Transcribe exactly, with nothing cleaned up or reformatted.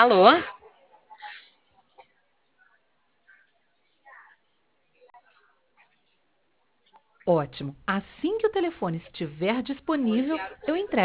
Alô? Ótimo. Assim que o telefone estiver disponível, eu entrego.